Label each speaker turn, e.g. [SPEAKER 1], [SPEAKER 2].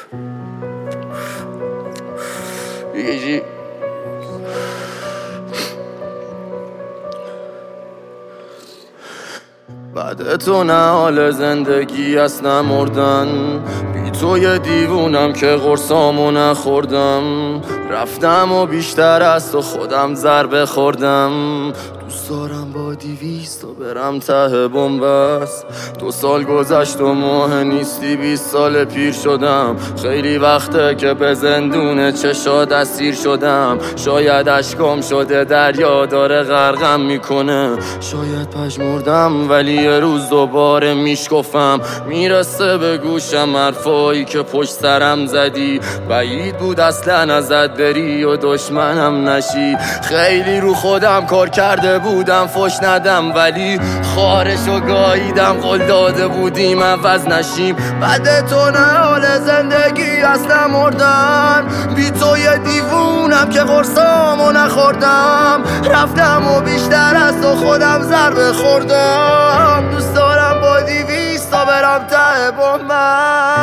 [SPEAKER 1] BKG. بعد تو نه حال زندگی است نه مردن، بی تو یه دیوونم که قرصامو نخوردم. رفتم و بیشتر از تو خودم ضربه خوردم. دوست دارم با 200 تا برم ته بنبست. 2 سال گذشت و ماه نیستی، 20 سال پیر شدم. خیلی وقته که به زندون چشات اسیر شدم. شاید اشکام شده دریا داره غرقم میکنه. شاید پژمردم ولی یه روز دوباره میشکفم. میرسه به گوشم حرفایی که پشت سرم زدی. بعید بود اصلا ازت بری و دشمنم نشی. خیلی رو خودم کار کرده بودم فش ندم، ولی خارشو گاییدم. قول داده بودیم عوض نشیم. بعد تو نه حال زندگی اصلا مردن، بی تو یه دیوونم که قرصامو نخوردم. رفتم و بیشتر از تو خودم ضربه خوردم. دوست دارم با 200 تا برم ته بنبست.